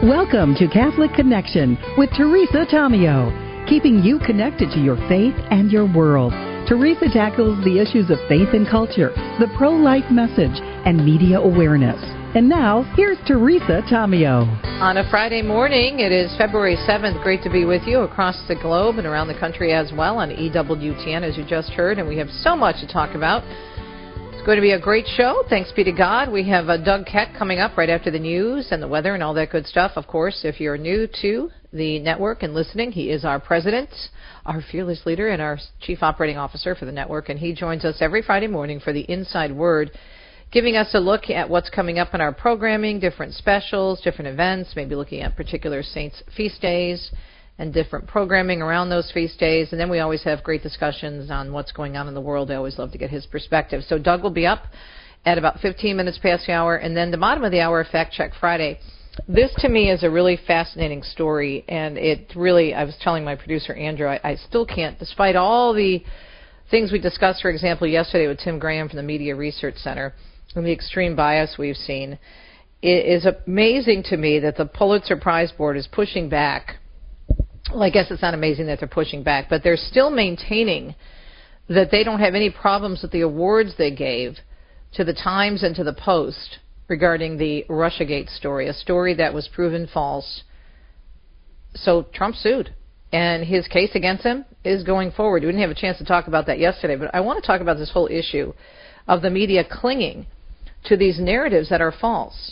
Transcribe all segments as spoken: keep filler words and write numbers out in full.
Welcome to Catholic Connection with Teresa Tomeo, keeping you connected to your faith and your world. Teresa tackles the issues of faith and culture, the pro-life message, and media awareness. And now, here's Teresa Tomeo. On a Friday morning, it is February seventh. Great to be with you across the globe and around the country as well on E W T N, as you just heard. And we have so much to talk about. It's going to be a great show. Thanks be to God. We have uh, Doug Keck coming up right after the news and the weather and all that good stuff. Of course, if you're new to the network and listening, he is our president, our fearless leader, and our chief operating officer for the network. And he joins us every Friday morning for the Inside Word, giving us a look at what's coming up in our programming, different specials, different events, maybe looking at particular saints' feast days and different programming around those feast days. And then we always have great discussions on what's going on in the world. I always love to get his perspective. So Doug will be up at about fifteen minutes past the hour. And then the bottom of the hour, Fact Check Friday. This, to me, is a really fascinating story. And it really, I was telling my producer, Andrew, I, I still can't, despite all the things we discussed, for example, yesterday with Tim Graham from the Media Research Center, and the extreme bias we've seen, it is amazing to me that the Pulitzer Prize Board is pushing back. Well, I guess it's not amazing that they're pushing back, but they're still maintaining that they don't have any problems with the awards they gave to the Times and to the Post regarding the Russiagate story, a story that was proven false. So Trump sued, and his case against him is going forward. We didn't have a chance to talk about that yesterday, but I want to talk about this whole issue of the media clinging to these narratives that are false.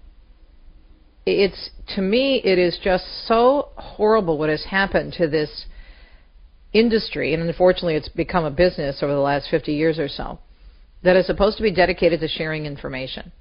It's, to me, it is just so horrible what has happened to this industry, and unfortunately it's become a business over the last fifty years or so, that is supposed to be dedicated to sharing information.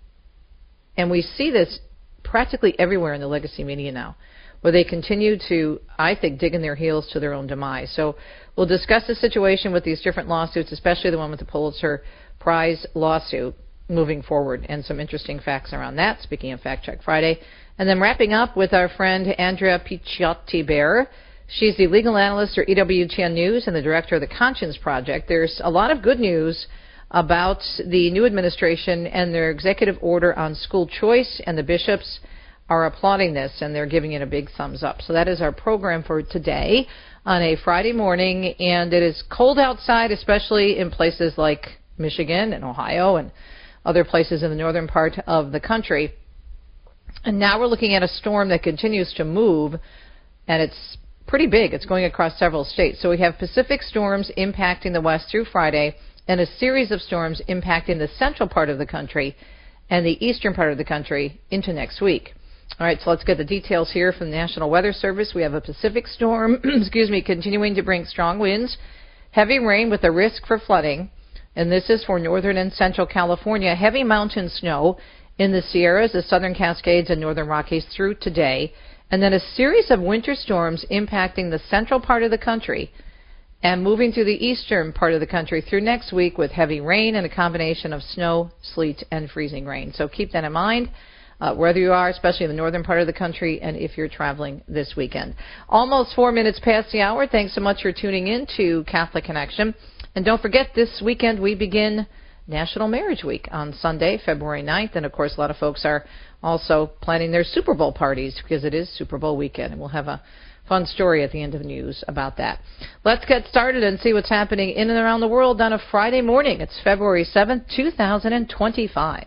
And we see this practically everywhere in the legacy media now, where they continue to, I think, dig in their heels to their own demise. So we'll discuss the situation with these different lawsuits, especially the one with the Pulitzer Prize lawsuit, moving forward, and some interesting facts around that, speaking of Fact Check Friday. And then wrapping up with our friend Andrea Picciotti-Bear. She's the legal analyst for E W T N News and the director of the Conscience Project. There's a lot of good news about the new administration and their executive order on school choice, and the bishops are applauding this, and they're giving it a big thumbs up. So that is our program for today on a Friday morning, and it is cold outside, especially in places like Michigan and Ohio and other places in the northern part of the country. And now we're looking at a storm that continues to move, and it's pretty big. It's going across several states. So we have Pacific storms impacting the west through Friday, and a series of storms impacting the central part of the country and the eastern part of the country into next week. All right, so let's get the details here from the National Weather Service. We have a Pacific storm, excuse me, continuing to bring strong winds, heavy rain with a risk for flooding, and this is for northern and central California. Heavy mountain snow in the Sierras, the southern Cascades, and northern Rockies through today. And then a series of winter storms impacting the central part of the country and moving through the eastern part of the country through next week with heavy rain and a combination of snow, sleet, and freezing rain. So keep that in mind, uh, wherever you are, especially in the northern part of the country, and if you're traveling this weekend. Almost four minutes past the hour. Thanks so much for tuning in to Catholic Connection. And don't forget, this weekend we begin National Marriage Week on Sunday, February ninth. And, of course, a lot of folks are also planning their Super Bowl parties because it is Super Bowl weekend. And we'll have a fun story at the end of the news about that. Let's get started and see what's happening in and around the world on a Friday morning. It's February seventh, two thousand twenty-five.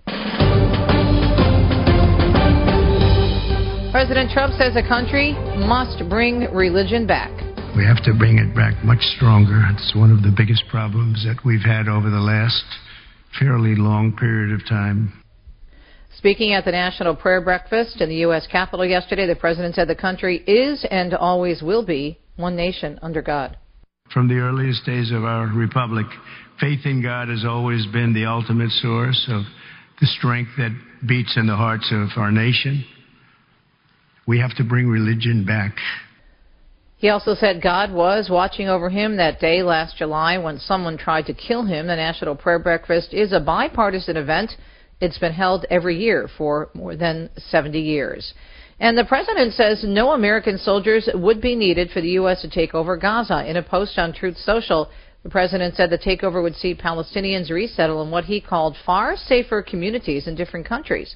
President Trump says the country must bring religion back. We have to bring it back much stronger. It's one of the biggest problems that we've had over the last fairly long period of time. Speaking at the National Prayer Breakfast in the U S Capitol yesterday, the president said the country is and always will be one nation under God. From the earliest days of our republic, faith in God has always been the ultimate source of the strength that beats in the hearts of our nation. We have to bring religion back. He also said God was watching over him that day last July when someone tried to kill him. The National Prayer Breakfast is a bipartisan event. It's been held every year for more than seventy years. And the president says no American soldiers would be needed for the U S to take over Gaza. In a post on Truth Social, the president said the takeover would see Palestinians resettle in what he called far safer communities in different countries.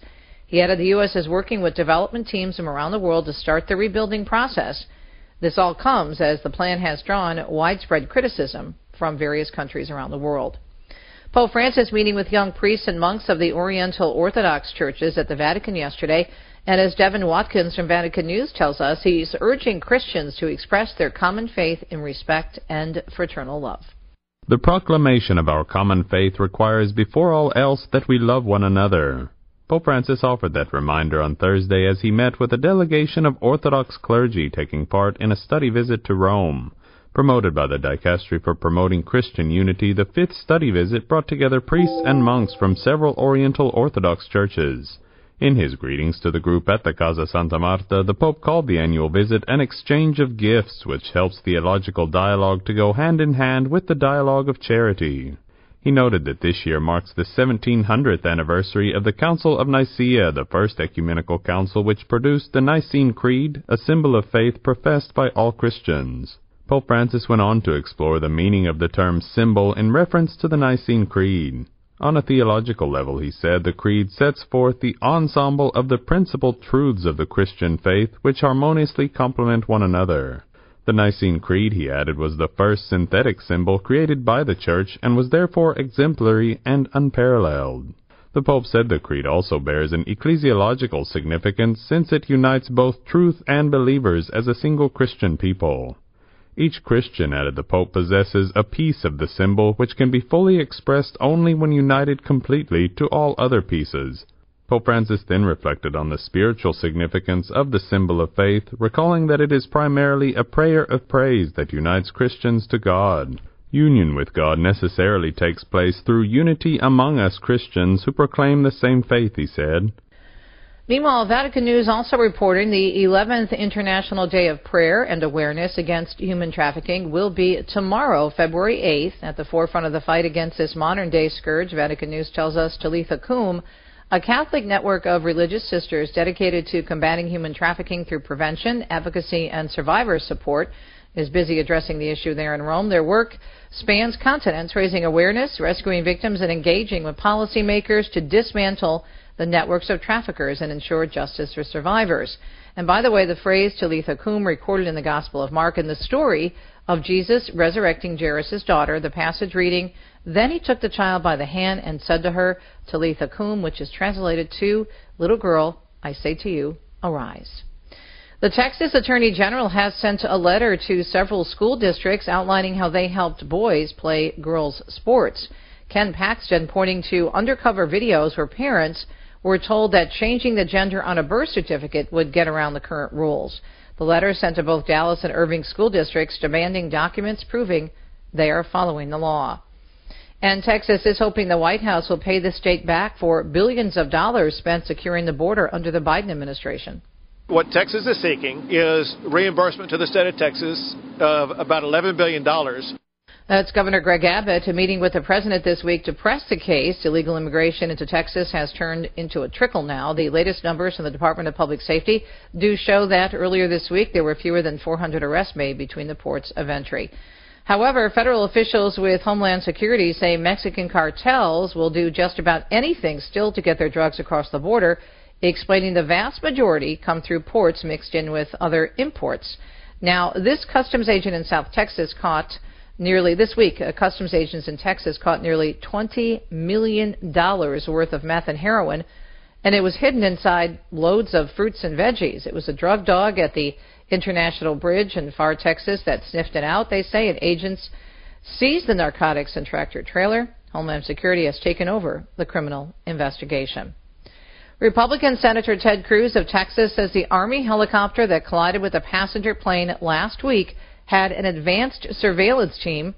He added the U S is working with development teams from around the world to start the rebuilding process. This all comes as the plan has drawn widespread criticism from various countries around the world. Pope Francis meeting with young priests and monks of the Oriental Orthodox churches at the Vatican yesterday, and as Devin Watkins from Vatican News tells us, he's urging Christians to express their common faith in respect and fraternal love. The proclamation of our common faith requires before all else that we love one another. Pope Francis offered that reminder on Thursday as he met with a delegation of Orthodox clergy taking part in a study visit to Rome. Promoted by the Dicastery for Promoting Christian Unity, the fifth study visit brought together priests and monks from several Oriental Orthodox churches. In his greetings to the group at the Casa Santa Marta, the Pope called the annual visit an exchange of gifts which helps theological dialogue to go hand in hand with the dialogue of charity. He noted that this year marks the seventeen hundredth anniversary of the Council of Nicaea, the first ecumenical council which produced the Nicene Creed, a symbol of faith professed by all Christians. Pope Francis went on to explore the meaning of the term symbol in reference to the Nicene Creed. On a theological level, he said, the Creed sets forth the ensemble of the principal truths of the Christian faith which harmoniously complement one another. The Nicene Creed, he added, was the first synthetic symbol created by the Church and was therefore exemplary and unparalleled. The Pope said the Creed also bears an ecclesiological significance since it unites both truth and believers as a single Christian people. Each Christian, added the Pope, possesses a piece of the symbol which can be fully expressed only when united completely to all other pieces. Pope Francis then reflected on the spiritual significance of the symbol of faith, recalling that it is primarily a prayer of praise that unites Christians to God. Union with God necessarily takes place through unity among us Christians who proclaim the same faith, he said. Meanwhile, Vatican News also reporting the eleventh International Day of Prayer and Awareness Against Human Trafficking will be tomorrow, February eighth. At the forefront of the fight against this modern-day scourge, Vatican News tells us Talitha Kum, a Catholic network of religious sisters dedicated to combating human trafficking through prevention, advocacy, and survivor support, is busy addressing the issue there in Rome. Their work spans continents, raising awareness, rescuing victims, and engaging with policymakers to dismantle the networks of traffickers and ensure justice for survivors. And by the way, the phrase Talitha Kum, recorded in the Gospel of Mark, in the story of Jesus resurrecting Jairus' daughter, the passage reading, "Then he took the child by the hand and said to her, Talitha Kum," which is translated to, "Little girl, I say to you, arise." The Texas Attorney General has sent a letter to several school districts outlining how they helped boys play girls' sports. Ken Paxton pointing to undercover videos where parents were told that changing the gender on a birth certificate would get around the current rules. The letter sent to both Dallas and Irving school districts demanding documents proving they are following the law. And Texas is hoping the White House will pay the state back for billions of dollars spent securing the border under the Biden administration. What Texas is seeking is reimbursement to the state of Texas of about eleven billion dollars. That's Governor Greg Abbott, a meeting with the president this week to press the case. Illegal immigration into Texas has turned into a trickle now. The latest numbers from the Department of Public Safety do show that earlier this week there were fewer than four hundred arrests made between the ports of entry. However, federal officials with Homeland Security say Mexican cartels will do just about anything still to get their drugs across the border, explaining the vast majority come through ports mixed in with other imports. Now, this customs agent in South Texas caught nearly, this week, uh, customs agents in Texas caught nearly twenty million dollars worth of meth and heroin, and it was hidden inside loads of fruits and veggies. It was a drug dog at the International Bridge in Pharr, Texas, that sniffed it out, they say, and agents seized the narcotics and tractor trailer. Homeland Security has taken over the criminal investigation. Republican Senator Ted Cruz of Texas says the Army helicopter that collided with a passenger plane last week had an advanced surveillance team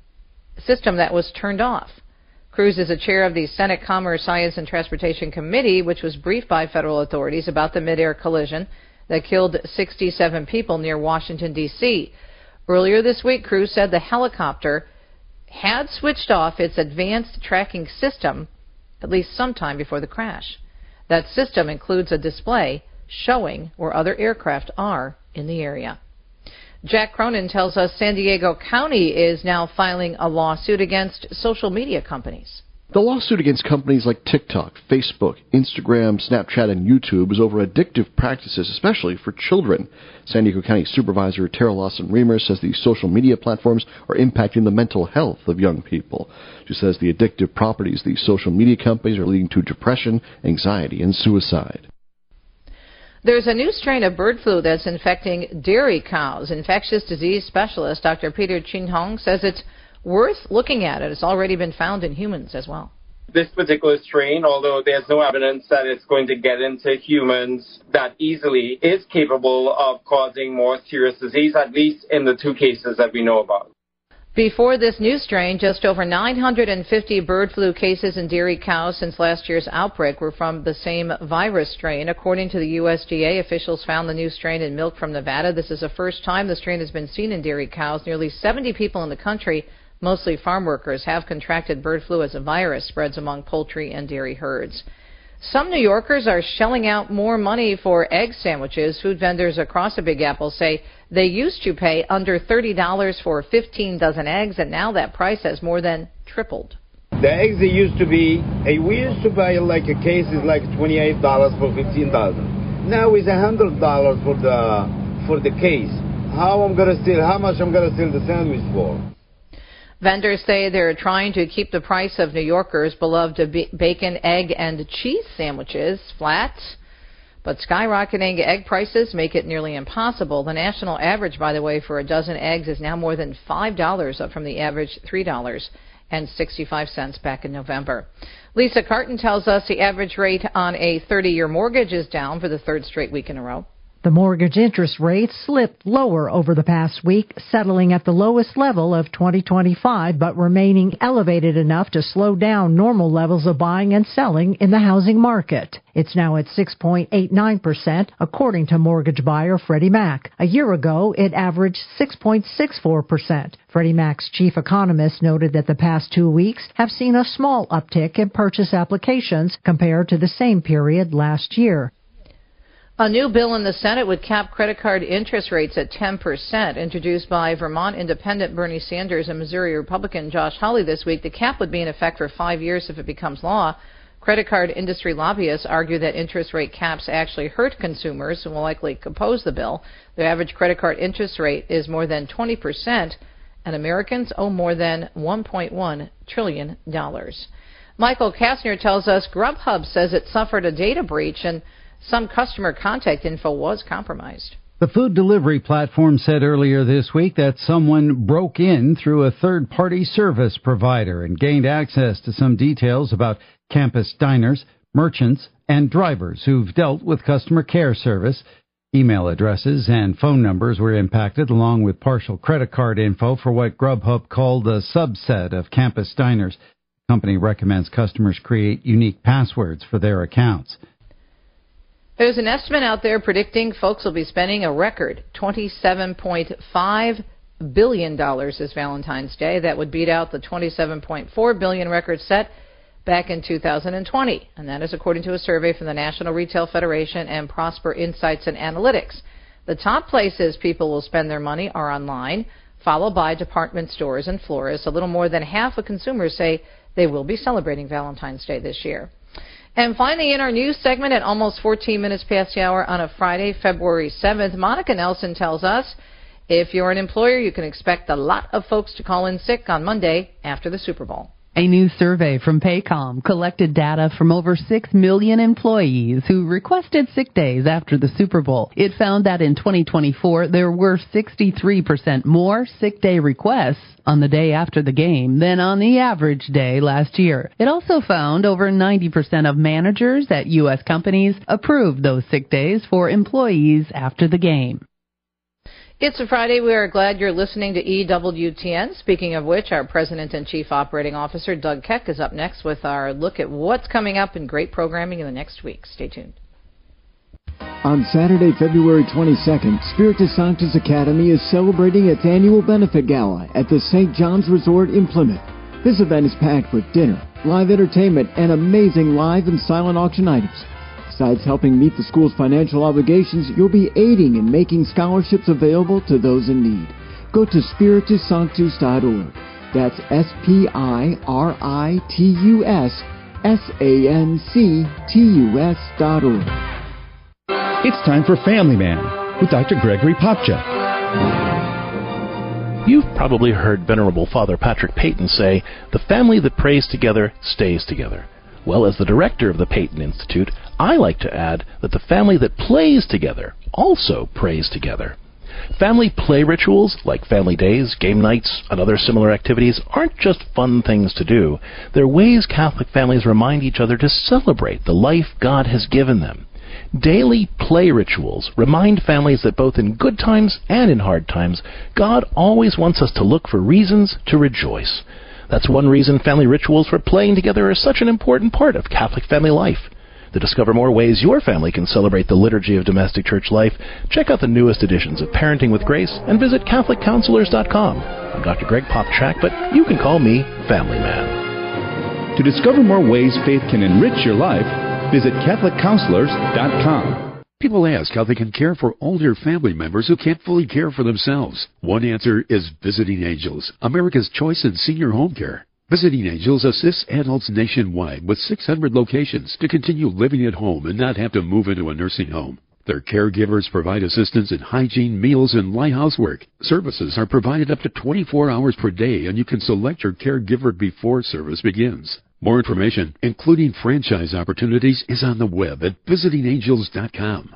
system that was turned off. Cruz is a chair of the Senate Commerce, Science, and Transportation Committee, which was briefed by federal authorities about the mid-air collision that killed sixty-seven people near Washington, D C Earlier this week, Cruz said the helicopter had switched off its advanced tracking system at least sometime before the crash. That system includes a display showing where other aircraft are in the area. Jack Cronin tells us San Diego County is now filing a lawsuit against social media companies. The lawsuit against companies like TikTok, Facebook, Instagram, Snapchat, and YouTube is over addictive practices, especially for children. San Diego County Supervisor Tara Lawson-Remer says these social media platforms are impacting the mental health of young people. She says the addictive properties of these social media companies are leading to depression, anxiety, and suicide. There's a new strain of bird flu that's infecting dairy cows. Infectious disease specialist Doctor Peter Chin-Hong says it's worth looking at it. It's already been found in humans as well. This particular strain, although there's no evidence that it's going to get into humans that easily, is capable of causing more serious disease, at least in the two cases that we know about. Before this new strain, just over nine hundred fifty bird flu cases in dairy cows since last year's outbreak were from the same virus strain. According to the U S D A, officials found the new strain in milk from Nevada. This is the first time the strain has been seen in dairy cows. Nearly seventy people in the country, mostly farm workers, have contracted bird flu as a virus spreads among poultry and dairy herds. Some New Yorkers are shelling out more money for egg sandwiches. Food vendors across the Big Apple say they used to pay under thirty dollars for fifteen dozen eggs, and now that price has more than tripled. The eggs, they used to be, we used to buy like a case is like twenty-eight dollars for fifteen dozen. Now it's one hundred dollars for the, for the case. How I'm going to steal, how much I'm going to steal the sandwich for? Vendors say they're trying to keep the price of New Yorkers' beloved bacon, egg, and cheese sandwiches flat, but skyrocketing egg prices make it nearly impossible. The national average, by the way, for a dozen eggs is now more than five dollars, up from the average three dollars and sixty-five cents back in November. Lisa Carton tells us the average rate on a thirty-year mortgage is down for the third straight week in a row. The mortgage interest rate slipped lower over the past week, settling at the lowest level of twenty twenty-five, but remaining elevated enough to slow down normal levels of buying and selling in the housing market. It's now at six point eight nine percent, according to mortgage buyer Freddie Mac. A year ago, it averaged six point six four percent. Freddie Mac's chief economist noted that the past two weeks have seen a small uptick in purchase applications compared to the same period last year. A new bill in the Senate would cap credit card interest rates at ten percent. Introduced by Vermont Independent Bernie Sanders and Missouri Republican Josh Hawley this week, the cap would be in effect for five years if it becomes law. Credit card industry lobbyists argue that interest rate caps actually hurt consumers and will likely oppose the bill. The average credit card interest rate is more than twenty percent, and Americans owe more than one point one trillion dollars. Michael Kastner tells us Grubhub says it suffered a data breach and some customer contact info was compromised. The food delivery platform said earlier this week that someone broke in through a third-party service provider and gained access to some details about campus diners, merchants, and drivers who've dealt with customer care service. Email addresses and phone numbers were impacted, along with partial credit card info for what Grubhub called a subset of campus diners. The company recommends customers create unique passwords for their accounts. There's an estimate out there predicting folks will be spending a record twenty-seven point five billion dollars this Valentine's Day. That would beat out the twenty-seven point four billion dollars record set back in two thousand twenty. And that is according to a survey from the National Retail Federation and Prosper Insights and Analytics. The top places people will spend their money are online, followed by department stores and florists. A little more than half of consumers say they will be celebrating Valentine's Day this year. And finally, in our news segment at almost fourteen minutes past the hour on a Friday, February seventh, Monica Nelson tells us if you're an employer, you can expect a lot of folks to call in sick on Monday after the Super Bowl. A new survey from Paycom collected data from over six million employees who requested sick days after the Super Bowl. It found that in twenty twenty-four, there were sixty-three percent more sick day requests on the day after the game than on the average day last year. It also found over ninety percent of managers at U S companies approved those sick days for employees after the game. It's a Friday. We are glad you're listening to E W T N. Speaking of which, our President and Chief Operating Officer, Doug Keck, is up next with our look at what's coming up in great programming in the next week. Stay tuned. On Saturday, February twenty-second, Spiritus Sanctus Academy is celebrating its annual benefit gala at the Saint John's Resort in Plymouth. This event is packed with dinner, live entertainment, and amazing live and silent auction items. Besides helping meet the school's financial obligations, you'll be aiding in making scholarships available to those in need. Go to spiritus sanctus dot org. That's S P I R I T U S S A N C T U S dot org. It's time for Family Man with Doctor Gregory Popchak. You've probably heard Venerable Father Patrick Peyton say, "The family that prays together stays together." Well, as the director of the Peyton Institute, I like to add that the family that plays together also prays together. Family play rituals, like family days, game nights, and other similar activities, aren't just fun things to do. They're ways Catholic families remind each other to celebrate the life God has given them. Daily play rituals remind families that both in good times and in hard times, God always wants us to look for reasons to rejoice. That's one reason family rituals for playing together are such an important part of Catholic family life. To discover more ways your family can celebrate the liturgy of domestic church life, check out the newest editions of Parenting with Grace and visit Catholic Counselors dot com. I'm Doctor Greg Popchak, but you can call me Family Man. To discover more ways faith can enrich your life, visit Catholic Counselors dot com. People ask how they can care for older family members who can't fully care for themselves. One answer is Visiting Angels, America's choice in senior home care. Visiting Angels assists adults nationwide with six hundred locations to continue living at home and not have to move into a nursing home. Their caregivers provide assistance in hygiene, meals, and light housework. Services are provided up to twenty-four hours per day, and you can select your caregiver before service begins. More information, including franchise opportunities, is on the web at Visiting Angels dot com.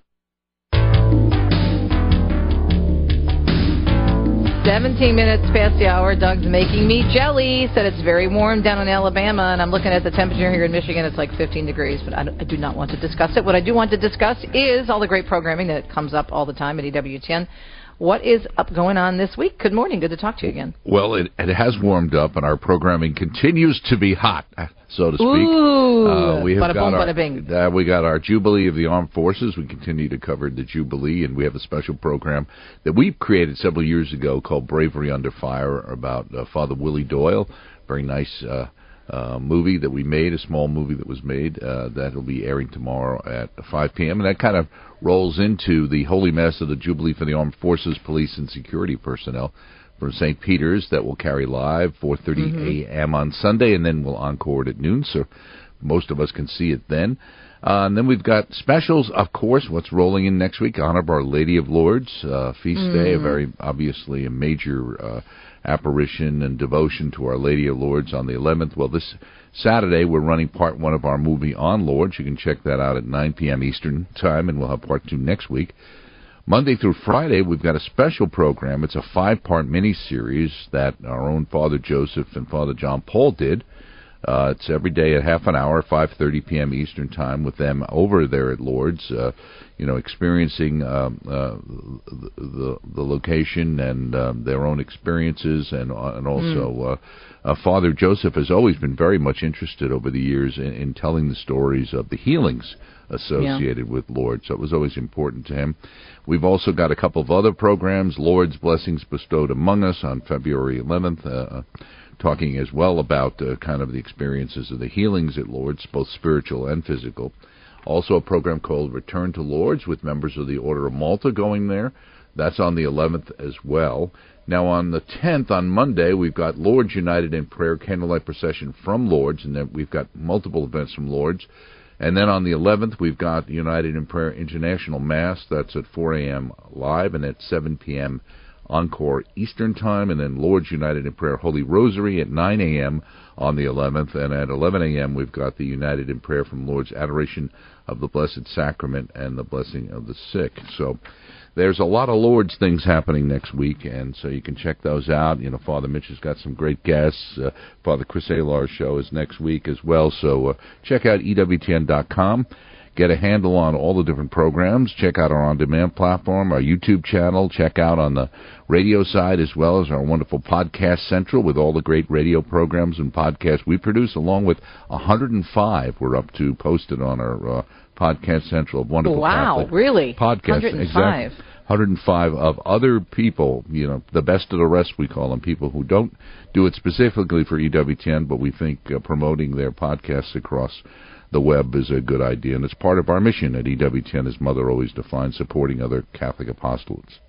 seventeen minutes past the hour. Doug's making me jelly. Said it's very warm down in Alabama, and I'm looking at the temperature here in Michigan. It's like fifteen degrees, but I, I do not want to discuss it. What I do want to discuss is all the great programming that comes up all the time at E W T N. What is up going on this week? Good morning. Good to talk to you again. Well, it, it has warmed up, and our programming continues to be hot, so to speak. Ooh, uh, we have bada got boom, our, bada bing. Uh, we got our Jubilee of the Armed Forces. We continue to cover the Jubilee, and we have a special program that we created several years ago called Bravery Under Fire about uh, Father Willie Doyle. Very nice uh, uh, movie that we made, a small movie that was made. Uh, that will be airing tomorrow at five p.m., and that kind of rolls into the Holy Mass of the Jubilee for the Armed Forces, Police, and Security Personnel from Saint Peter's that will carry live four thirty Mm-hmm. a.m. on Sunday, and then we'll encore it at noon, so most of us can see it then. Uh, and then we've got specials, of course, what's rolling in next week, Honor of Our Lady of Lourdes, uh, feast Mm. day, a very obviously a major uh, apparition and devotion to Our Lady of Lourdes on the eleventh. Well, this Saturday we're running part one of our movie on Lourdes. You can check that out at nine p.m. Eastern Time, and we'll have part two next week. Monday through Friday, we've got a special program. It's a five-part mini-series that our own Father Joseph and Father John Paul did. Uh, it's every day at half an hour, five thirty p.m. Eastern Time, with them over there at Lourdes, uh, you know, experiencing um, uh, the, the the location and um, their own experiences, and uh, and also mm. uh, uh, Father Joseph has always been very much interested over the years in, in telling the stories of the healings associated yeah. with Lourdes. So it was always important to him. We've also got a couple of other programs, Lourdes Blessings Bestowed Among Us on February eleventh, uh, talking as well about uh, kind of the experiences of the healings at Lourdes, both spiritual and physical. Also a program called Return to Lourdes with members of the Order of Malta going there. That's on the eleventh as well. Now on the tenth, on Monday, we've got Lourdes United in Prayer Candlelight Procession from Lourdes, and then we've got multiple events from Lourdes. And then on the eleventh, we've got United in Prayer International Mass. That's at four a.m. live, and at seven p.m. Encore Eastern Time. And then Lourdes United in Prayer Holy Rosary at nine a.m. on the eleventh. And at eleven a.m. we've got the United in Prayer from Lourdes Adoration of the Blessed Sacrament and the Blessing of the Sick. So there's a lot of Lourdes things happening next week, and so you can check those out. You know, Father Mitch has got some great guests. Uh, Father Chris Alar's show is next week as well. So uh, check out E W T N dot com. Get a handle on all the different programs. Check out our on-demand platform, our YouTube channel. Check out on the radio side as well as our wonderful Podcast Central with all the great radio programs and podcasts we produce, along with one hundred five we're up to posted on our uh, Podcast Central of wonderful wow, Catholic really? podcasts. one hundred five. Exactly. one hundred five of other people, you know, the best of the rest, we call them, people who don't do it specifically for E W T N, but we think uh, promoting their podcasts across the web is a good idea, and it's part of our mission at E W T N, as Mother always defines, supporting other Catholic apostolates.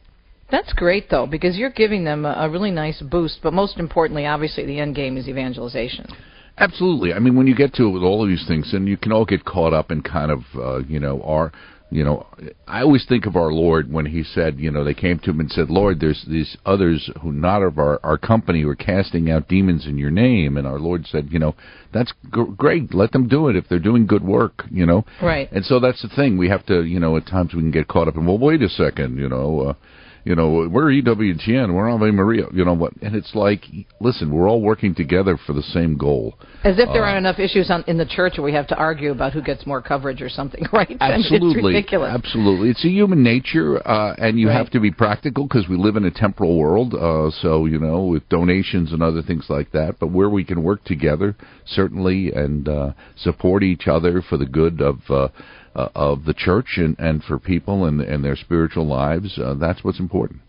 That's great, though, because you're giving them a, a really nice boost. But most importantly, obviously, the end game is evangelization. Absolutely. I mean, when you get to it with all of these things, and you can all get caught up in kind of, uh, you know, our, you know, I always think of our Lord when he said, you know, they came to him and said, Lord, there's these others who not of our, our company who are casting out demons in your name. And our Lord said, you know, that's g- great. Let them do it if they're doing good work, you know. Right. And so that's the thing. We have to, you know, at times we can get caught up in, well, wait a second, you know, uh, You know, we're E W T N, we're Ave Maria, you know what? And it's like, listen, we're all working together for the same goal. As if there uh, aren't enough issues on, in the church where we have to argue about who gets more coverage or something, right? Absolutely. I mean, it's ridiculous. Absolutely. It's a human nature, uh, and you right. have to be practical because we live in a temporal world, uh, so, you know, with donations and other things like that. But where we can work together, certainly, and uh, support each other for the good of uh, uh, of the church and, and for people and, and their spiritual lives, uh, that's what's important.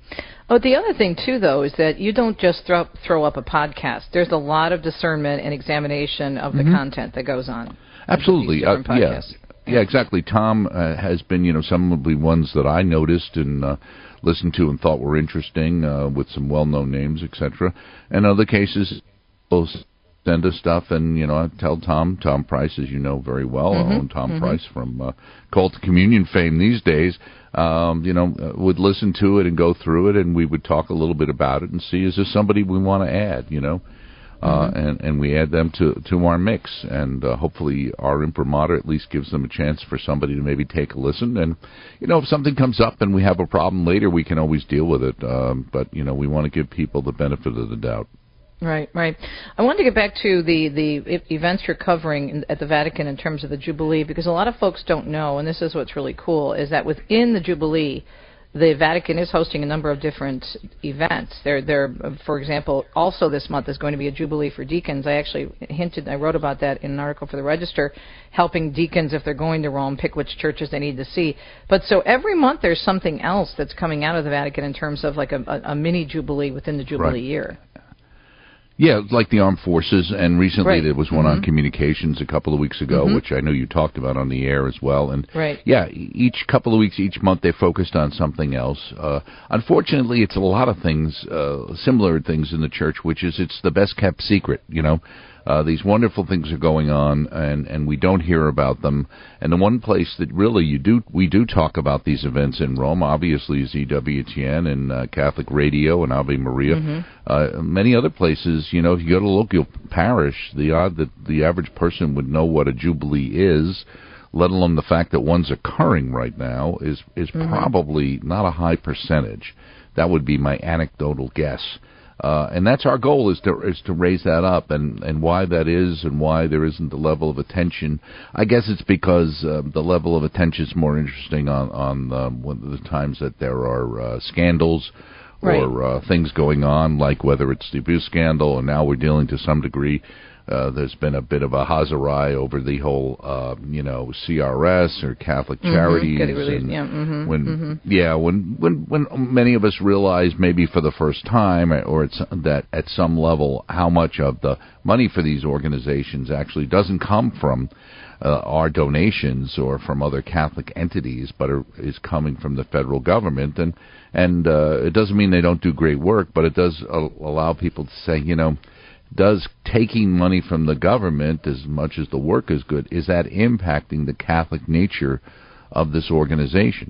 Oh, the other thing, too, though, is that you don't just throw, throw up a podcast. There's a lot of discernment and examination of the mm-hmm. content that goes on. Absolutely. Uh, yeah. yeah, exactly. Tom uh, has been, you know, some of the ones that I noticed and uh, listened to and thought were interesting uh, with some well-known names, et cetera. And other cases, we'll send us stuff, and, you know, I tell Tom, Tom Price, as you know very well, mm-hmm. I own Tom mm-hmm. Price from uh, Call to Communion fame these days, Um, you know, uh, would listen to it and go through it, and we would talk a little bit about it and see, is there somebody we want to add, you know? Uh, mm-hmm. and, and we add them to, to our mix, and uh, hopefully our imprimatur at least gives them a chance for somebody to maybe take a listen. And, you know, if something comes up and we have a problem later, we can always deal with it. Um, but, you know, we want to give people the benefit of the doubt. Right, right. I wanted to get back to the, the events you're covering in, at the Vatican in terms of the Jubilee, because a lot of folks don't know, and this is what's really cool, is that within the Jubilee, the Vatican is hosting a number of different events. There, there, for example, also this month is going to be a Jubilee for deacons. I actually hinted, I wrote about that in an article for the Register, helping deacons, if they're going to Rome, pick which churches they need to see. But so every month there's something else that's coming out of the Vatican in terms of like a, a, a mini Jubilee within the Jubilee right. year. Yeah, like the armed forces, and recently right. there was one mm-hmm. on communications a couple of weeks ago, mm-hmm. which I know you talked about on the air as well. And right. yeah, each couple of weeks, each month, they focused on something else. Uh, unfortunately, it's a lot of things, uh, similar things in the church, which is it's the best kept secret, you know. Uh, these wonderful things are going on, and, and we don't hear about them. And the one place that really you do we do talk about these events in Rome, obviously, is E W T N and uh, Catholic Radio and Ave Maria. Mm-hmm. Uh, many other places, you know, if you go to local parish, the odd that the average person would know what a jubilee is, let alone the fact that one's occurring right now, is is mm-hmm. probably not a high percentage. That would be my anecdotal guess. Uh, and that's our goal, is to is to raise that up, and, and why that is, and why there isn't the level of attention. I guess it's because uh, the level of attention is more interesting on on um, when the times that there are uh, scandals right. or uh, things going on, like whether it's the abuse scandal, and now we're dealing to some degree. Uh, there's been a bit of a hazarai over the whole, uh, you know, C R S or Catholic mm-hmm. Charities. And yeah, mm-hmm. when, mm-hmm. yeah, when when when many of us realize, maybe for the first time, or it's that at some level, how much of the money for these organizations actually doesn't come from uh, our donations or from other Catholic entities, but are, is coming from the federal government, and and uh, it doesn't mean they don't do great work, but it does uh, allow people to say, you know, does taking money from the government, as much as the work is good, is that impacting the Catholic nature of this organization?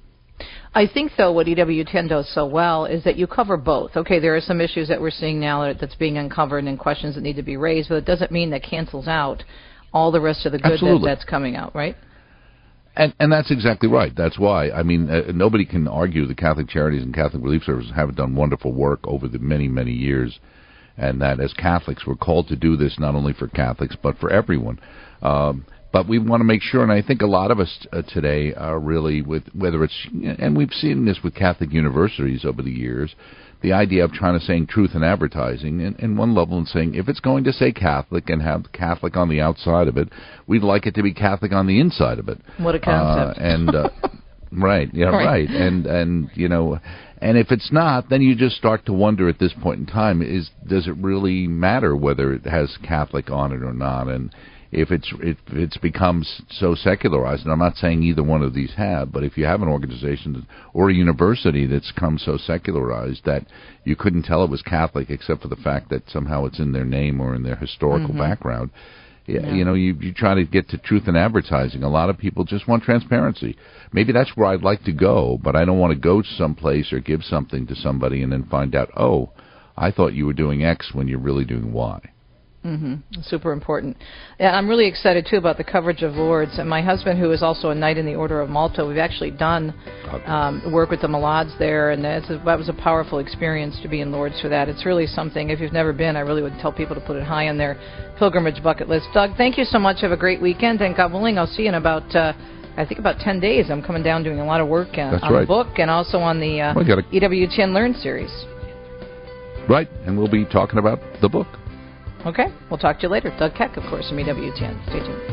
I think, though, what E W T N does so well is that you cover both. Okay, there are some issues that we're seeing now that, that's being uncovered and questions that need to be raised, but it doesn't mean that cancels out all the rest of the good that, that's coming out, right? And, and that's exactly right. That's why. I mean, uh, nobody can argue the Catholic Charities and Catholic Relief Services have done wonderful work over the many, many years, and that as Catholics we're called to do this not only for Catholics but for everyone. Um, but we want to make sure, and I think a lot of us uh, today are really, with whether it's, and we've seen this with Catholic universities over the years, the idea of trying to say truth in advertising, in, in one level, and saying if it's going to say Catholic and have Catholic on the outside of it, we'd like it to be Catholic on the inside of it. What a concept. Uh, and uh, right, yeah, right. right, and and you know. And if it's not, then you just start to wonder at this point in time, is does it really matter whether it has Catholic on it or not? And if it's if it's becomes so secularized, and I'm not saying either one of these have, but if you have an organization or a university that's come so secularized that you couldn't tell it was Catholic except for the fact that somehow it's in their name or in their historical Mm-hmm. background, Yeah. you know, you, you try to get to truth in advertising. A lot of people just want transparency. Maybe that's where I'd like to go, but I don't want to go someplace or give something to somebody and then find out, oh, I thought you were doing X when you're really doing Y. Mm-hmm. Super important. Yeah, I'm really excited, too, about the coverage of Lourdes. And my husband, who is also a Knight in the Order of Malta, we've actually done um, work with the Malades there, and that's a, that was a powerful experience to be in Lourdes for that. It's really something. If you've never been, I really would tell people to put it high on their pilgrimage bucket list. Doug, thank you so much. Have a great weekend, and God willing, I'll see you in about, uh, I think, about ten days. I'm coming down doing a lot of work uh, on right. the book and also on the uh, Well, gotta... E W T N Learn series. Right, and we'll be talking about the book. Okay, we'll talk to you later. Doug Keck, of course, from E W T N. Stay tuned.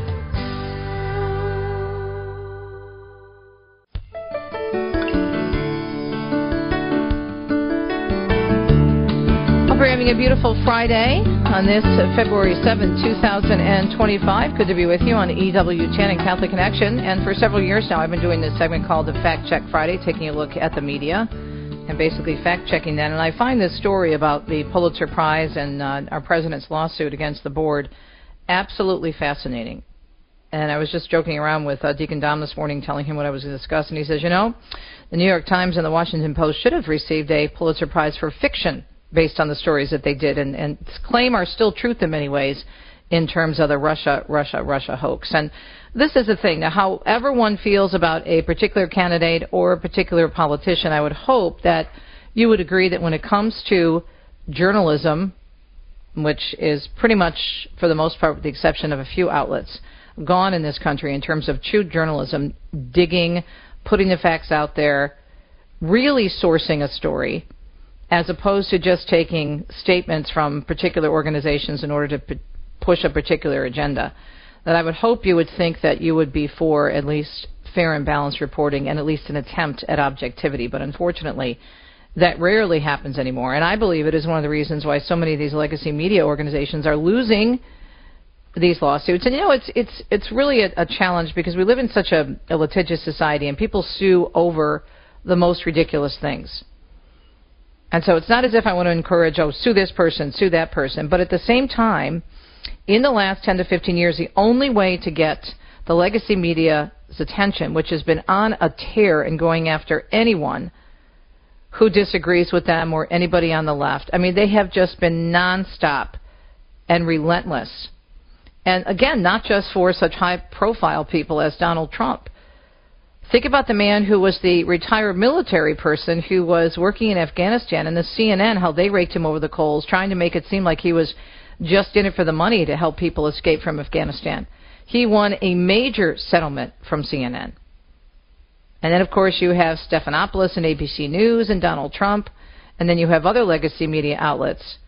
Hope you're having a beautiful Friday on this uh, February seventh, twenty twenty-five. Good to be with you on E W T N and Catholic Connection. And for several years now, I've been doing this segment called the Fact Check Friday, taking a look at the media and basically fact-checking that. And I find this story about the Pulitzer Prize and uh, our president's lawsuit against the board absolutely fascinating. And I was just joking around with uh, Deacon Dom this morning, telling him what I was going to discuss, and he says, you know, the New York Times and the Washington Post should have received a Pulitzer Prize for fiction based on the stories that they did and, and claim are still truth in many ways in terms of the Russia, Russia, Russia hoax. And this is the thing. Now, however one feels about a particular candidate or a particular politician, I would hope that you would agree that when it comes to journalism, which is pretty much, for the most part, with the exception of a few outlets, gone in this country in terms of true journalism, digging, putting the facts out there, really sourcing a story, as opposed to just taking statements from particular organizations in order to p- push a particular agenda, that I would hope you would think that you would be for at least fair and balanced reporting and at least an attempt at objectivity. But unfortunately, that rarely happens anymore. And I believe it is one of the reasons why so many of these legacy media organizations are losing these lawsuits. And, you know, it's it's it's really a, a challenge because we live in such a, a litigious society and people sue over the most ridiculous things. And so it's not as if I want to encourage, oh, sue this person, sue that person. But at the same time, in the last ten to fifteen years, the only way to get the legacy media's attention, which has been on a tear and going after anyone who disagrees with them or anybody on the left, I mean, they have just been nonstop and relentless. And again, not just for such high-profile people as Donald Trump. Think about the man who was the retired military person who was working in Afghanistan, and the C N N, how they raked him over the coals, trying to make it seem like he was just in it for the money to help people escape from Afghanistan. He won a major settlement from C N N. And then, of course, you have Stephanopoulos and A B C News and Donald Trump, and then you have other legacy media outlets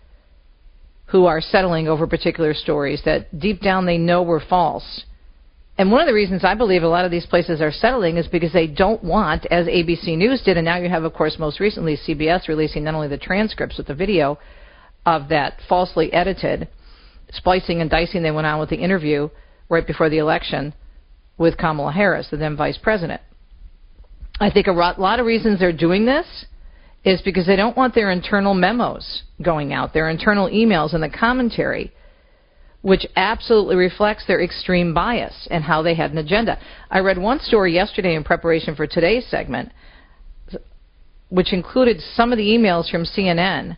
who are settling over particular stories that deep down they know were false. And one of the reasons I believe a lot of these places are settling is because they don't want, as A B C News did, and now you have, of course, most recently C B S releasing not only the transcripts with the video of that falsely edited splicing and dicing they went on with the interview right before the election with Kamala Harris, the then vice president. I think a lot of reasons they're doing this is because they don't want their internal memos going out, their internal emails and the commentary, which absolutely reflects their extreme bias and how they had an agenda. I read one story yesterday in preparation for today's segment, which included some of the emails from C N N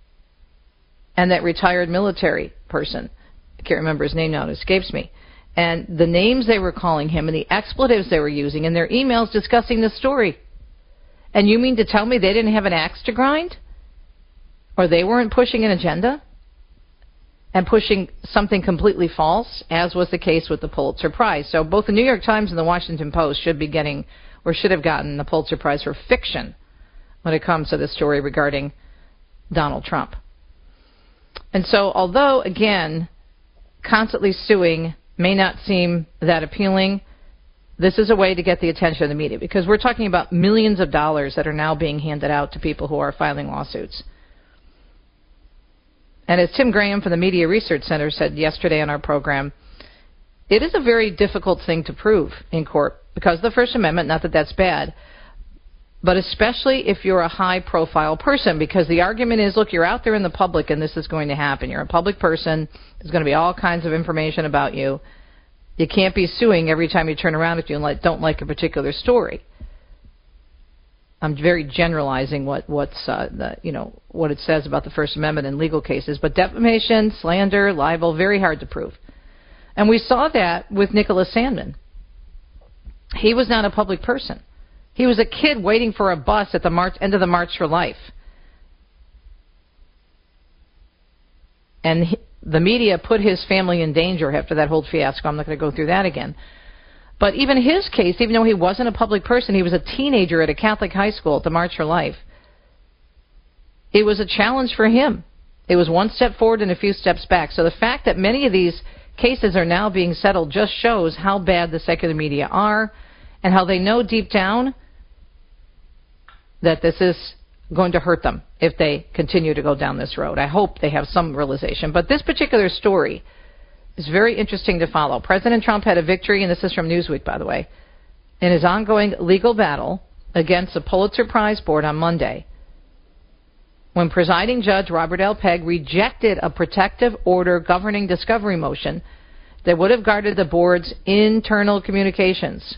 and that retired military person. I can't remember his name now, it escapes me. And the names they were calling him and the expletives they were using in their emails discussing the story. And you mean to tell me they didn't have an axe to grind? Or they weren't pushing an agenda? And pushing something completely false, as was the case with the Pulitzer Prize. So both the New York Times and the Washington Post should be getting, or should have gotten, the Pulitzer Prize for fiction when it comes to this story regarding Donald Trump. And so, although, again, constantly suing may not seem that appealing, this is a way to get the attention of the media, because we're talking about millions of dollars that are now being handed out to people who are filing lawsuits. And as Tim Graham from the Media Research Center said yesterday on our program, it is a very difficult thing to prove in court because of the First Amendment, not that that's bad, but especially if you're a high-profile person, because the argument is, look, you're out there in the public and this is going to happen. You're a public person. There's going to be all kinds of information about you. You can't be suing every time you turn around if you don't like a particular story. I'm very generalizing what what's uh, the, you know what it says about the First Amendment in legal cases, but defamation, slander, libel, very hard to prove. And we saw that with Nicholas Sandmann. He was not a public person. He was a kid waiting for a bus at the march, end of the March for Life. And he, the media put his family in danger after that whole fiasco. I'm not going to go through that again. But even his case, even though he wasn't a public person, he was a teenager at a Catholic high school at the March for Life. It was a challenge for him. It was one step forward and a few steps back. So the fact that many of these cases are now being settled just shows how bad the secular media are and how they know deep down that this is going to hurt them if they continue to go down this road. I hope they have some realization. But this particular story is very interesting to follow. President Trump had a victory, and this is from Newsweek, by the way, in his ongoing legal battle against the Pulitzer Prize Board on Monday, when presiding judge Robert L. Pegg rejected a protective order governing discovery motion that would have guarded the board's internal communications.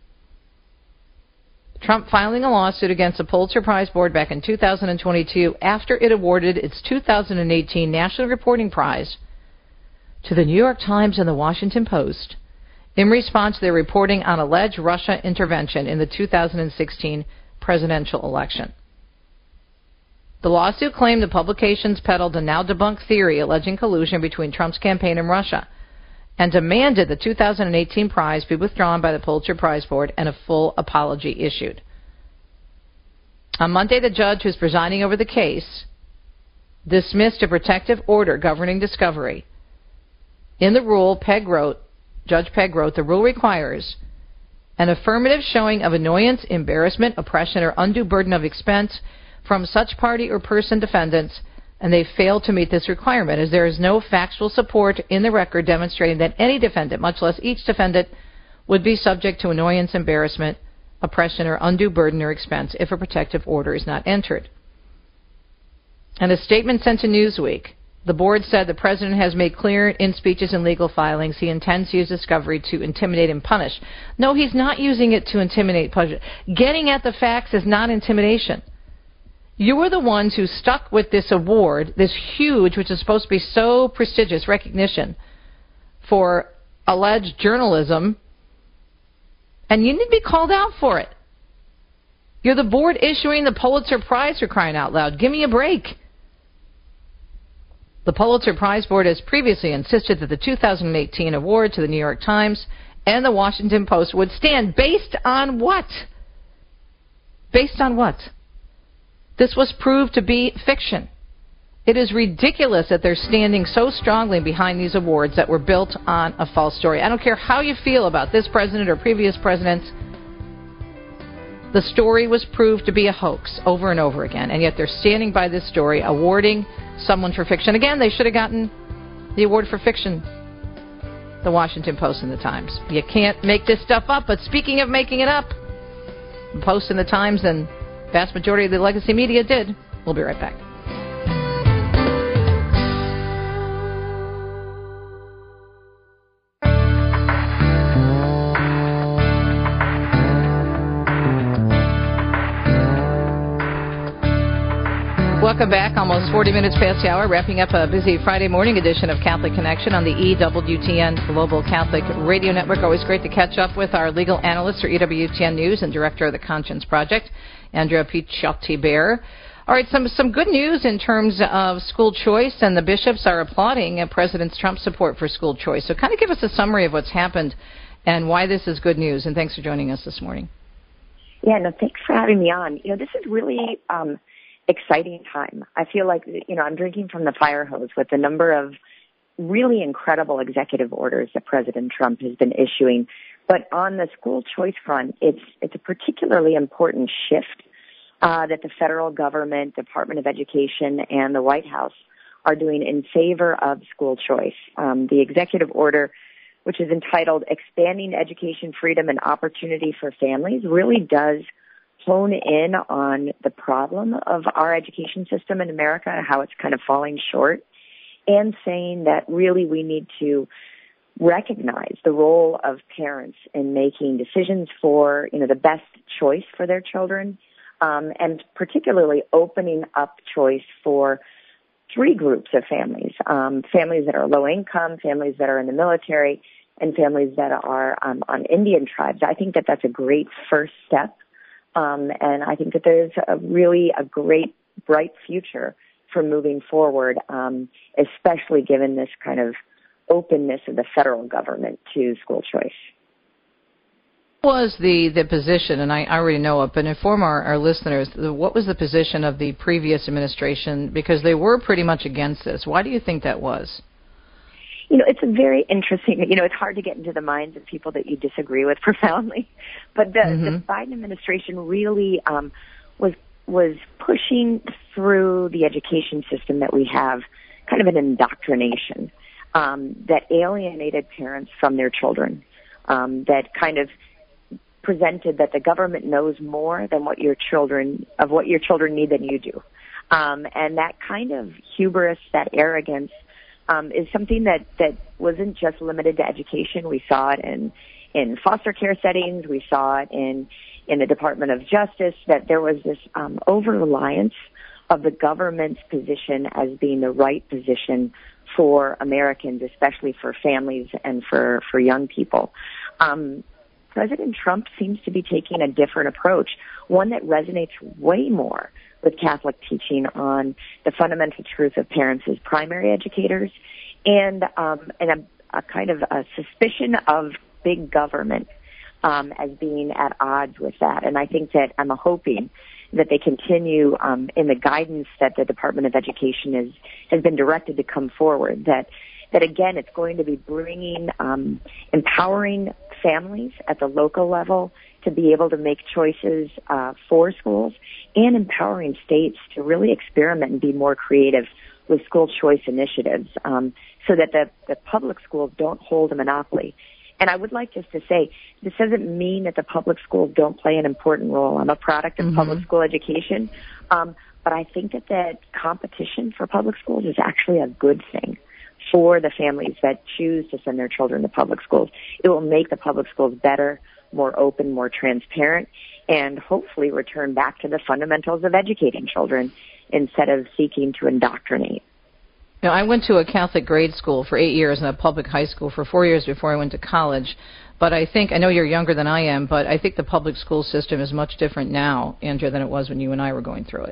Trump filing a lawsuit against the Pulitzer Prize Board back in two thousand twenty-two after it awarded its two thousand eighteen National Reporting Prize to the New York Times and the Washington Post in response to their reporting on alleged Russia intervention in the two thousand sixteen presidential election. The lawsuit claimed the publications peddled a now-debunked theory alleging collusion between Trump's campaign and Russia and demanded the two thousand eighteen prize be withdrawn by the Pulitzer Prize Board and a full apology issued. On Monday, the judge who's presiding over the case dismissed a protective order governing discovery. In the rule, Pegg wrote, Judge Pegg wrote, the rule requires an affirmative showing of annoyance, embarrassment, oppression, or undue burden of expense from such party or person defendants, and they failed to meet this requirement, as there is no factual support in the record demonstrating that any defendant, much less each defendant, would be subject to annoyance, embarrassment, oppression, or undue burden or expense if a protective order is not entered. In a statement sent to Newsweek, the board said the president has made clear in speeches and legal filings he intends to use discovery to intimidate and punish. No, he's not using it to intimidate. Punish. Getting at the facts is not intimidation. You were the ones who stuck with this award, this huge, which is supposed to be so prestigious recognition for alleged journalism, and you need to be called out for it. You're the board issuing the Pulitzer Prize, for crying out loud. Give me a break. The Pulitzer Prize Board has previously insisted that the two thousand eighteen award to the New York Times and the Washington Post would stand based on what? Based on what? This was proved to be fiction. It is ridiculous that they're standing so strongly behind these awards that were built on a false story. I don't care how you feel about this president or previous presidents. The story was proved to be a hoax over and over again, and yet they're standing by this story, awarding someone for fiction. Again, they should have gotten the award for fiction, the Washington Post and the Times. You can't make this stuff up, but speaking of making it up, the Post and the Times and vast majority of the legacy media did. We'll be right back. Welcome back. Almost forty minutes past the hour, wrapping up a busy Friday morning edition of Catholic Connection on the E W T N Global Catholic Radio Network. Always great to catch up with our legal analyst for E W T N News and director of the Conscience Project, Andrea Picciotti-Bear. All right, some some good news in terms of school choice, and the bishops are applauding President Trump's support for school choice. So kind of give us a summary of what's happened and why this is good news. And thanks for joining us this morning. Yeah, no, thanks for having me on. You know, this is really um, exciting time. I feel like, you know, I'm drinking from the fire hose with the number of really incredible executive orders that President Trump has been issuing. But on the school choice front, it's it's a particularly important shift uh, that the federal government, Department of Education, and the White House are doing in favor of school choice. Um, the executive order which is entitled Expanding Education Freedom and Opportunity for Families, really does hone in on the problem of our education system in America, how it's kind of falling short, and saying that really we need to recognize the role of parents in making decisions for, you know, the best choice for their children, um, and particularly opening up choice for three groups of families, um, families that are low income, families that are in the military, and families that are um, on Indian tribes. I think that that's a great first step, um, and I think that there's a really a great, bright future for moving forward, um, especially given this kind of openness of the federal government to school choice. What was the, the position, and I, I already know it, but inform our, our listeners, what was the position of the previous administration? Because they were pretty much against this. Why do you think that was? You know, it's a very interesting, you know, it's hard to get into the minds of people that you disagree with profoundly, but the, mm-hmm. the Biden administration really um, was was pushing through the education system that we have kind of an indoctrination um, that alienated parents from their children, um, that kind of presented that the government knows more than what your children, of what your children need than you do. Um, and that kind of hubris, that arrogance, um, is something that, that wasn't just limited to education. We saw it in, in foster care settings. We saw it in, in the Department of Justice, that there was this um, over-reliance of the government's position as being the right position for Americans, especially for families and for, for young people. Um, President Trump seems to be taking a different approach, one that resonates way more with Catholic teaching on the fundamental truth of parents as primary educators, and um, and a, a kind of a suspicion of big government um, as being at odds with that. And I think that I'm hoping that they continue um, in the guidance that the Department of Education is, has been directed to come forward, that that again, it's going to be bringing, um, empowering families at the local level to be able to make choices uh, for schools, and empowering states to really experiment and be more creative with school choice initiatives, um, so that the, the public schools don't hold a monopoly. And I would like just to say, this doesn't mean that the public schools don't play an important role. I'm a product of mm-hmm. public school education, um, but I think that that competition for public schools is actually a good thing for the families that choose to send their children to public schools. It will make the public schools better, more open, more transparent, and hopefully return back to the fundamentals of educating children instead of seeking to indoctrinate. Now, I went to a Catholic grade school for eight years and a public high school for four years before I went to college. But I think, I know you're younger than I am, but I think the public school system is much different now, Andrea, than it was when you and I were going through it.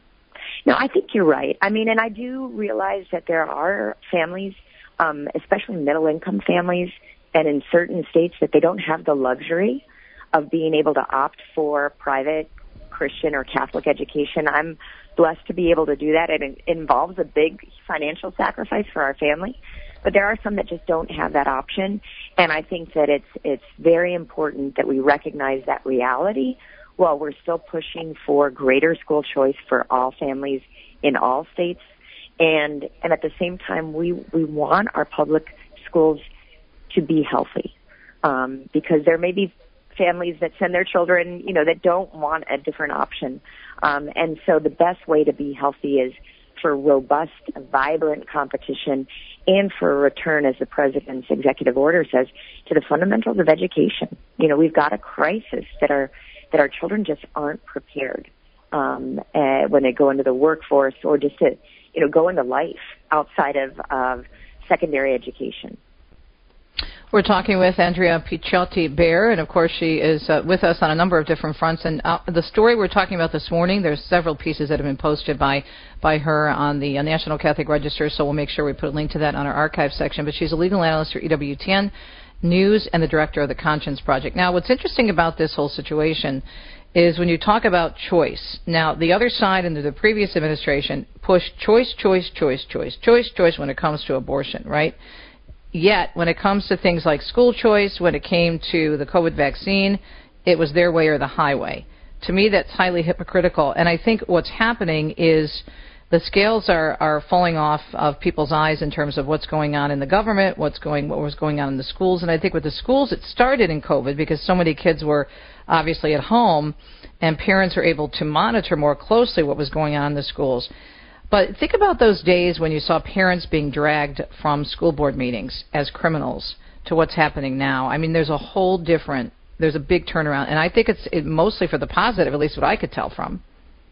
No, I think you're right. I mean, and I do realize that there are families, um, especially middle-income families, and in certain states that they don't have the luxury of being able to opt for private Christian or Catholic education. I'm blessed to be able to do that. It involves a big financial sacrifice for our family, but there are some that just don't have that option. And I think that it's it's very important that we recognize that reality while we're still pushing for greater school choice for all families in all states. And and at the same time, we, we want our public schools to be healthy, um, because there may be families that send their children, you know, that don't want a different option. Um, and so the best way to be healthy is for robust, vibrant competition and for a return, as the president's executive order says, to the fundamentals of education. You know, we've got a crisis that our, that our children just aren't prepared um, uh, when they go into the workforce or just to, you know, go into life outside of, of secondary education. We're talking with Andrea Picciotti-Behr, and of course she is uh, with us on a number of different fronts. And uh, the story we're talking about this morning, there's several pieces that have been posted by by her on the uh, National Catholic Register, so we'll make sure we put a link to that on our archive section. But she's a legal analyst for E W T N News and the director of the Conscience Project. Now, what's interesting about this whole situation is when you talk about choice. Now, the other side under the previous administration pushed choice, choice, choice, choice, choice, choice when it comes to abortion, right? Yet, when it comes to things like school choice, when it came to the COVID vaccine, it was their way or the highway. To me, that's highly hypocritical. And I think what's happening is the scales are, are falling off of people's eyes in terms of what's going on in the government, what's going, what was going on in the schools. And I think with the schools, it started in COVID because so many kids were obviously at home, and parents were able to monitor more closely what was going on in the schools. But think about those days when you saw parents being dragged from school board meetings as criminals to what's happening now. I mean, there's a whole different, there's a big turnaround. And I think it's it mostly for the positive, at least what I could tell from.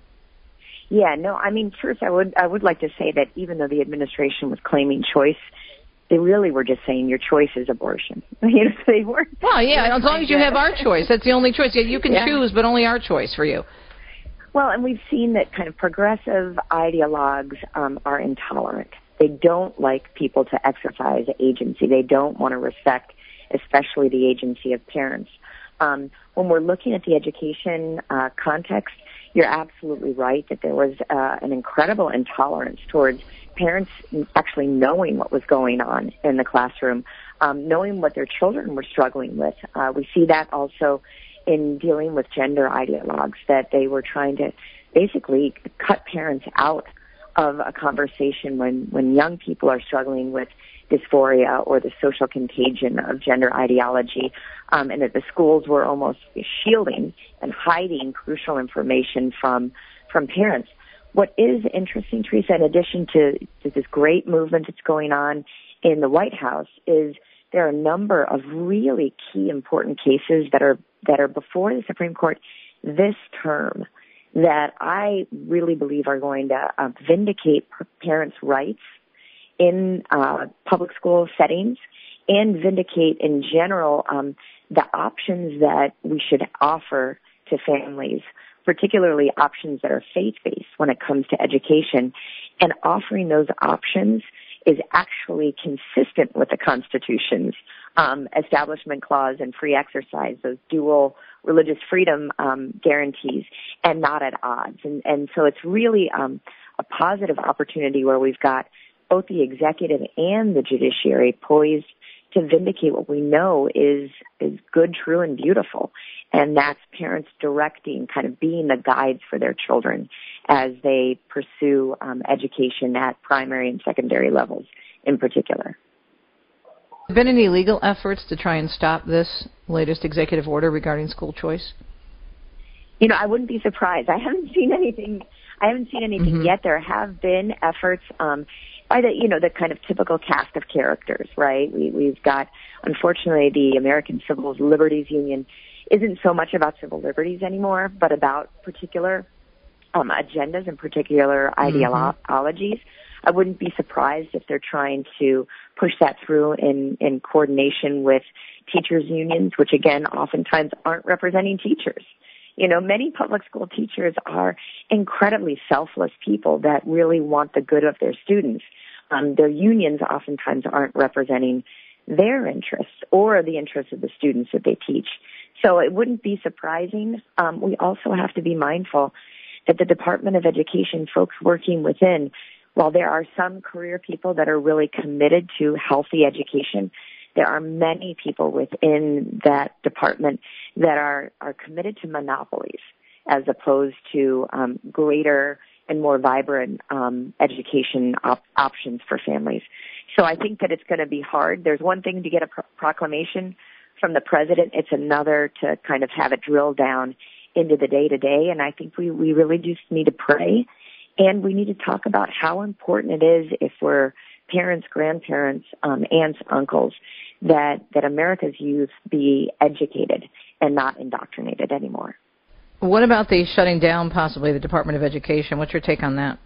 Yeah, no, I mean, first I would I would like to say that even though the administration was claiming choice, they really were just saying your choice is abortion. You know, they weren't. Well, yeah, as long as you have our choice, that's the only choice. Yeah, you can yeah. choose, but only our choice for you. Well, and we've seen that kind of progressive ideologues um, are intolerant. They don't like people to exercise agency. They don't want to respect, especially the agency of parents. Um, when we're looking at the education uh, context, you're absolutely right that there was uh, an incredible intolerance towards parents actually knowing what was going on in the classroom, um, knowing what their children were struggling with. Uh, we see that also in dealing with gender ideologues, that they were trying to basically cut parents out of a conversation when, when young people are struggling with dysphoria or the social contagion of gender ideology, um, and that the schools were almost shielding and hiding crucial information from from parents. What is interesting, Teresa, in addition to, to this great movement that's going on in the White House, is there are a number of really key important cases that are that are before the Supreme Court this term that I really believe are going to uh, vindicate parents' rights in uh, public school settings and vindicate in general um, the options that we should offer to families, particularly options that are faith-based when it comes to education. And offering those options is actually consistent with the Constitution's um, Establishment Clause and free exercise, those dual religious freedom um, guarantees, and not at odds. And, and so it's really um, a positive opportunity where we've got both the executive and the judiciary poised to vindicate what we know is is good, true, and beautiful. And that's parents directing, kind of being the guides for their children as they pursue um, education at primary and secondary levels in particular. Have there been any legal efforts to try and stop this latest executive order regarding school choice? You know, I wouldn't be surprised. I haven't seen anything. I haven't seen anything mm-hmm. yet. There have been efforts um, by the, you know, the kind of typical cast of characters, right? We, we've got, unfortunately, the American Civil Liberties Union isn't so much about civil liberties anymore, but about particular um, agendas and particular mm-hmm. ideologies. I wouldn't be surprised if they're trying to push that through in, in coordination with teachers' unions, which, again, oftentimes aren't representing teachers. You know, many public school teachers are incredibly selfless people that really want the good of their students. Um, their unions oftentimes aren't representing their interests or the interests of the students that they teach. So it wouldn't be surprising. Um, we also have to be mindful that the Department of Education folks working within, while there are some career people that are really committed to healthy education, there are many people within that department that are, are committed to monopolies as opposed to um, greater and more vibrant um, education op- options for families. So I think that it's going to be hard. There's one thing to get a pro- proclamation from the president. It's another to kind of have it drill down into the day-to-day. And I think we, we really just need to pray, and we need to talk about how important it is if we're parents, grandparents, um, aunts, uncles, that, that America's youth be educated and not indoctrinated anymore. What about the shutting down, possibly, the Department of Education? What's your take on that?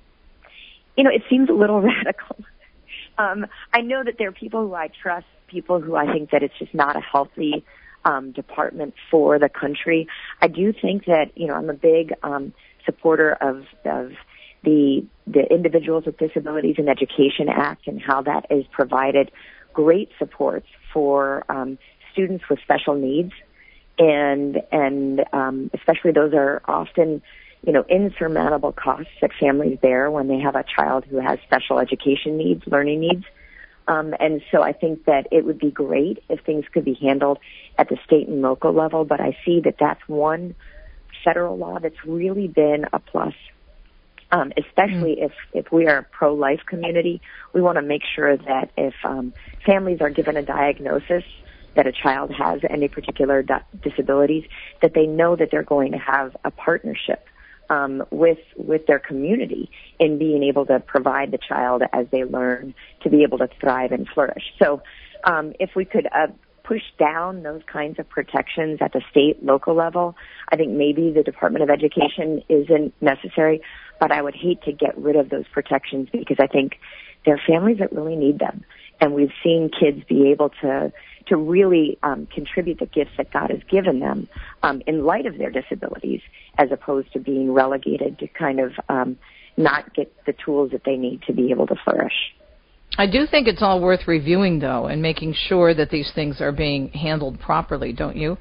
You know, it seems a little radical. Um, I know that there are people who I trust, people who I think that it's just not a healthy um, department for the country. I do think that, you know, I'm a big um, supporter of, of the the Individuals with Disabilities in Education Act and how that has provided great supports for um, students with special needs, and and um, especially those are often, you know, insurmountable costs that families bear when they have a child who has special education needs, learning needs. Um, and so I think that it would be great if things could be handled at the state and local level, but I see that that's one federal law that's really been a plus Um, especially mm. if, if we are a pro-life community, we want to make sure that if um, families are given a diagnosis that a child has any particular di- disabilities, that they know that they're going to have a partnership um, with with their community in being able to provide the child as they learn to be able to thrive and flourish. So um, if we could uh, push down those kinds of protections at the state, local level, I think maybe the Department of Education isn't necessary, but I would hate to get rid of those protections because I think there are families that really need them. And we've seen kids be able to to really um, contribute the gifts that God has given them um, in light of their disabilities, as opposed to being relegated to kind of um, not get the tools that they need to be able to flourish. I do think it's all worth reviewing, though, and making sure that these things are being handled properly, don't you?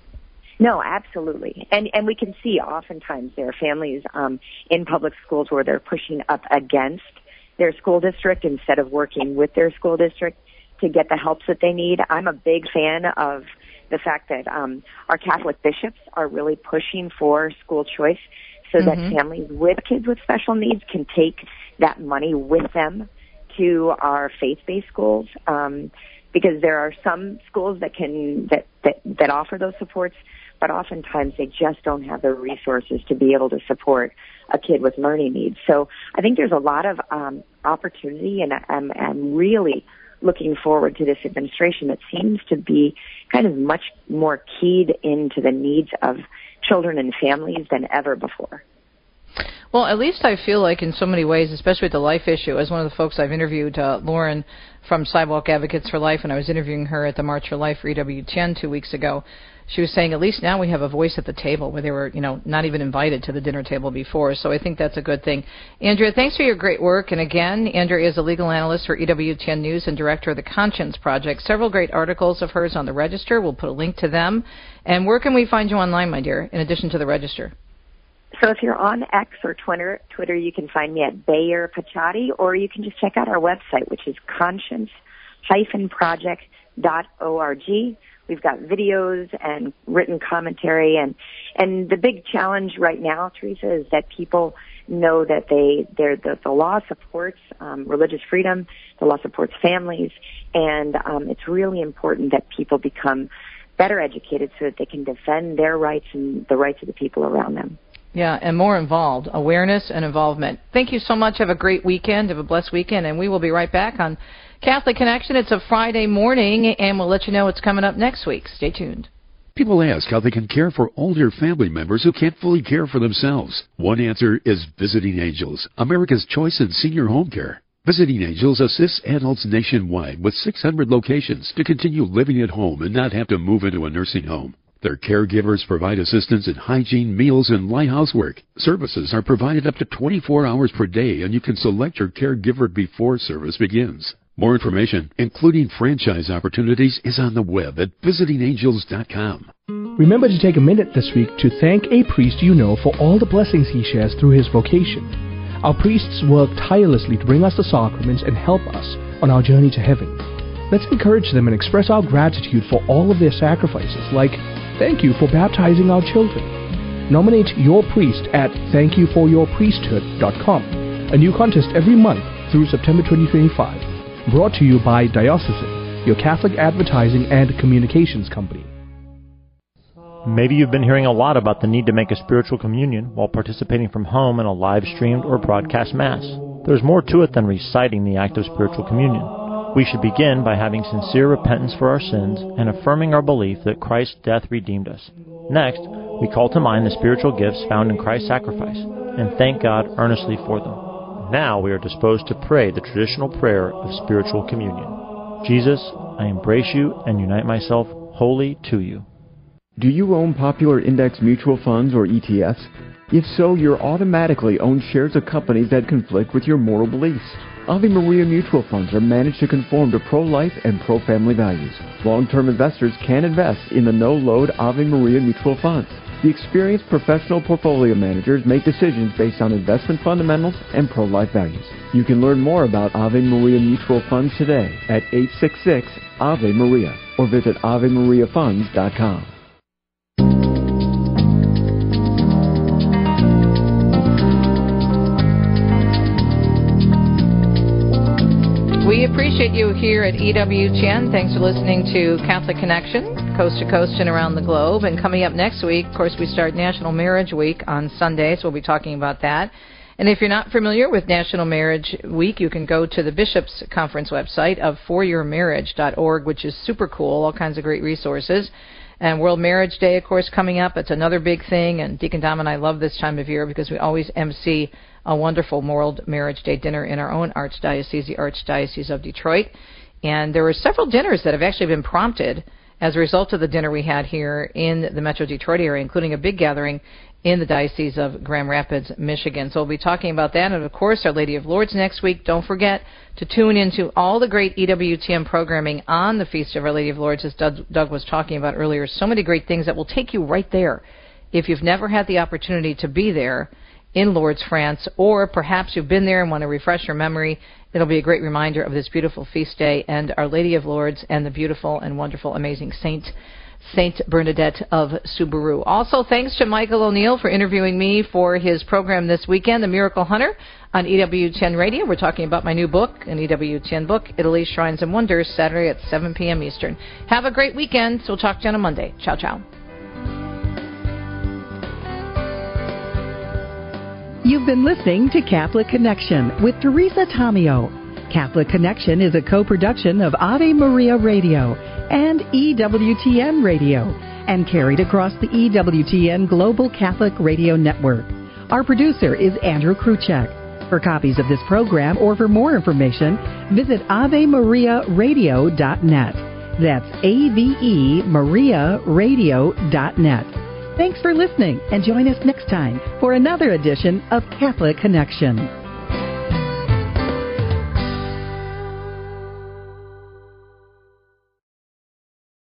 No, absolutely. And and we can see oftentimes there are families um, in public schools where they're pushing up against their school district instead of working with their school district to get the help that they need. I'm a big fan of the fact that um, our Catholic bishops are really pushing for school choice so mm-hmm. that families with kids with special needs can take that money with them to our faith-based schools, um, because there are some schools that can that, that, that offer those supports, but oftentimes they just don't have the resources to be able to support a kid with learning needs. So I think there's a lot of um, opportunity, and I'm, I'm really looking forward to this administration that seems to be kind of much more keyed into the needs of children and families than ever before. Well, at least I feel like in so many ways, especially with the life issue, as one of the folks I've interviewed, uh, Lauren from Sidewalk Advocates for Life, and I was interviewing her at the March for Life for E W T N two weeks ago, she was saying at least now we have a voice at the table where they were, you know, not even invited to the dinner table before. So I think that's a good thing. Andrea, thanks for your great work. And again, Andrea is a legal analyst for E W T N News and director of the Conscience Project. Several great articles of hers on the Register. We'll put a link to them. And where can we find you online, my dear, in addition to the Register? So if you're on X or Twitter, Twitter, you can find me at Bayer Pachati, or you can just check out our website, which is conscience dash project dot org. We've got videos and written commentary, and and the big challenge right now, Teresa, is that people know that they they're, the, the law supports um, religious freedom, the law supports families, and um, it's really important that people become better educated so that they can defend their rights and the rights of the people around them. Yeah, and more involved, awareness and involvement. Thank you so much. Have a great weekend. Have a blessed weekend, and we will be right back on Catholic Connection. It's a Friday morning, and we'll let you know what's coming up next week. Stay tuned. People ask how they can care for older family members who can't fully care for themselves. One answer is Visiting Angels, America's choice in senior home care. Visiting Angels assists adults nationwide with six hundred locations to continue living at home and not have to move into a nursing home. Their caregivers provide assistance in hygiene, meals, and light housework. Services are provided up to twenty-four hours per day, and you can select your caregiver before service begins. More information, including franchise opportunities, is on the web at visiting angels dot com. Remember to take a minute this week to thank a priest you know for all the blessings he shares through his vocation. Our priests work tirelessly to bring us the sacraments and help us on our journey to heaven. Let's encourage them and express our gratitude for all of their sacrifices, like thank you for baptizing our children. Nominate your priest at thank you for your priesthood dot com. A new contest every month through September twenty twenty-five. Brought to you by Diocesan, your Catholic advertising and communications company. Maybe you've been hearing a lot about the need to make a spiritual communion while participating from home in a live-streamed or broadcast Mass. There's more to it than reciting the act of spiritual communion. We should begin by having sincere repentance for our sins and affirming our belief that Christ's death redeemed us. Next, we call to mind the spiritual gifts found in Christ's sacrifice and thank God earnestly for them. Now we are disposed to pray the traditional prayer of spiritual communion. Jesus, I embrace you and unite myself wholly to you. Do you own popular index mutual funds or E T Fs? If so, you're automatically own shares of companies that conflict with your moral beliefs. Ave Maria mutual funds are managed to conform to pro-life and pro-family values. Long-term investors can invest in the no-load Ave Maria mutual funds. The experienced professional portfolio managers make decisions based on investment fundamentals and pro-life values. You can learn more about Ave Maria mutual funds today at eight six six Ave Maria or visit ave maria funds dot com. appreciate you here at E W T N. Thanks for listening to Catholic Connection, coast to coast and around the globe. And coming up next week, of course, we start National Marriage Week on Sunday, so we'll be talking about that. And if you're not familiar with National Marriage Week, you can go to the Bishop's Conference website of for your marriage dot org, which is super cool, all kinds of great resources. And World Marriage Day, of course, coming up. It's another big thing, and Deacon Dom and I love this time of year because we always emcee a wonderful World Marriage Day dinner in our own archdiocese, the Archdiocese of Detroit. And there were several dinners that have actually been prompted as a result of the dinner we had here in the Metro Detroit area, including a big gathering in the Diocese of Grand Rapids, Michigan. So we'll be talking about that. And, of course, Our Lady of Lourdes next week. Don't forget to tune into all the great E W T M programming on the Feast of Our Lady of Lourdes, as Doug, Doug was talking about earlier. So many great things that will take you right there. If you've never had the opportunity to be there in Lourdes, France, or perhaps you've been there and want to refresh your memory, it'll be a great reminder of this beautiful feast day and Our Lady of Lourdes and the beautiful and wonderful, amazing Saint Saint Bernadette of Subaru. Also, thanks to Michael O'Neill for interviewing me for his program this weekend, The Miracle Hunter, on E W T N Radio. We're talking about my new book, an E W T N book, Italy, Shrines and Wonders, Saturday at seven p.m. Eastern. Have a great weekend. So we'll talk to you on a Monday. Ciao, ciao. You've been listening to Catholic Connection with Teresa Tomeo. Catholic Connection is a co-production of Ave Maria Radio and E W T N Radio and carried across the E W T N Global Catholic Radio Network. Our producer is Andrew Kruchek. For copies of this program or for more information, visit ave maria radio dot net. That's A V E Maria Radio dot net. Thanks for listening, and join us next time for another edition of Catholic Connection.